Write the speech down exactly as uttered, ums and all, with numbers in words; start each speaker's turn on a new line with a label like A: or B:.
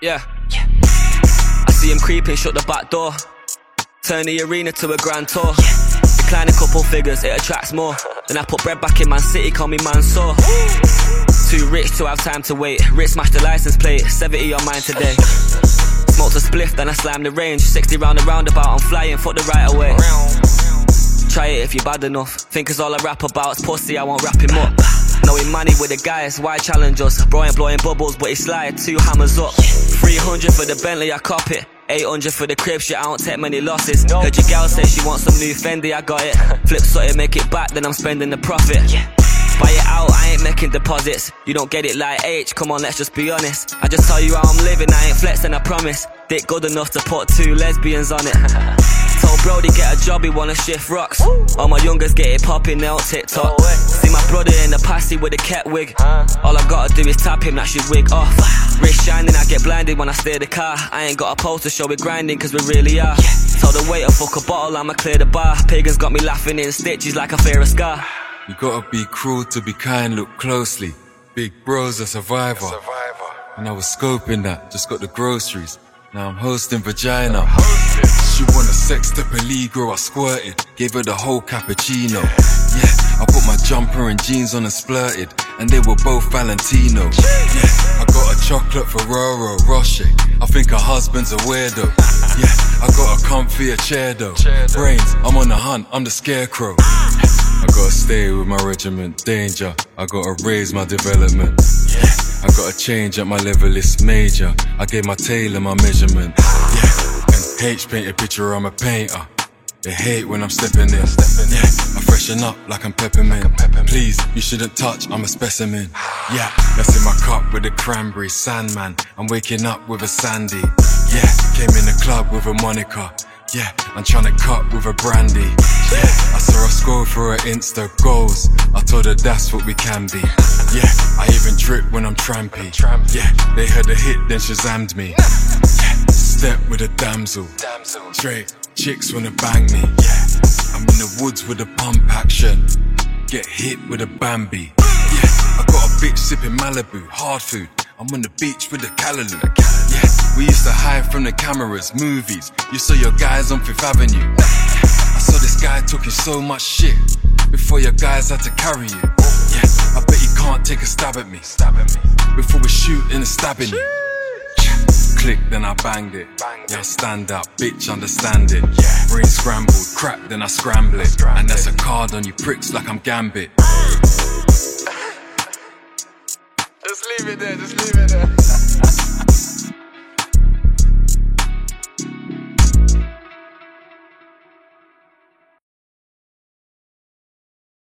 A: Yeah. I see him creeping, shut the back door. Turn the arena to a grand tour. Decline a couple figures, it attracts more. Then I put bread back in Man City, call me Mansour. Too rich to have time to wait. Rich smashed the license plate, seventy on mine today. Smoked a spliff, then I slammed the range. Sixty round the roundabout, I'm flying, fuck the right away. Try it if you're bad enough. Think it's all I rap about, it's pussy, I won't wrap him up. Knowing money with the guys, why challenge us? Bro ain't blowing bubbles, but he slide two hammers up. Three hundred for the Bentley, I cop it. Eight hundred for the crib, shit, I don't take many losses. Heard your gal say she wants some new Fendi, I got it. Flip something, make it back, then I'm spending the profit. Buy it out, I ain't making deposits. You don't get it like H, come on, let's just be honest. I just tell you how I'm living, I ain't flexing, I promise. Dick good enough to put two lesbians on it. Told Brody get a job, he wanna shift rocks. All my youngers get it popping, they on TikTok. See my brother in the passy with a cat wig. All I gotta do is tap him, that should wig off. Wrist shining, I get blinded when I steer the car. I ain't got a pole to show it grinding, cause we really are. Told the waiter fuck a bottle, I'ma clear the bar. Pagans got me laughing in stitches like I fear a scar.
B: You gotta be cruel to be kind, look closely. Big bro's a survivor. And I was scoping that, just got the groceries. Now I'm hosting vagina. She wanna sex to peligro, I squirted. Gave her the whole cappuccino. Yeah, I put my jumper and jeans on and splurted. And they were both Valentino. Yeah, I got a chocolate Ferrero Rocher. I think her husband's a weirdo. Yeah, I got a comfier chair though. Brains, I'm on the hunt, I'm the scarecrow. I gotta stay with my regiment, danger. I gotta raise my development. Yeah, I gotta change at my level, it's major. I gave my tailor my measurement. Yeah, and H paint a picture, I'm a painter. They hate when I'm stepping in. Yeah, I freshen up like I'm peppermint. Please, you shouldn't touch, I'm a specimen. Yeah, that's in my cup with a cranberry Sandman. I'm waking up with a Sandy. Yeah, came in the club with a Monica. Yeah, I'm tryna cut with a brandy. Yeah, I saw her scroll through her Insta goals. I told her that's what we can be. Yeah, I even drip when I'm trampy. Yeah, they heard a hit, then Shazammed me. Yeah, step with a damsel. Straight chicks wanna bang me. Yeah, I'm in the woods with a pump action. Get hit with a Bambi. Yeah, I got a bitch sipping Malibu, hard food. I'm on the beach with a Callaloo. Yeah, we used to hide from the cameras, movies. You saw your guys on Fifth Avenue. I saw this guy talking so much shit before your guys had to carry you. Yeah, I bet you can't take a stab at me. Before we shoot and stabbing you. Click, then I banged it. Yeah, stand up, bitch, understand it. Brain scrambled, crap, then I scramble it. And that's a card on you pricks like I'm Gambit.
C: Just leave it there, just leave it there.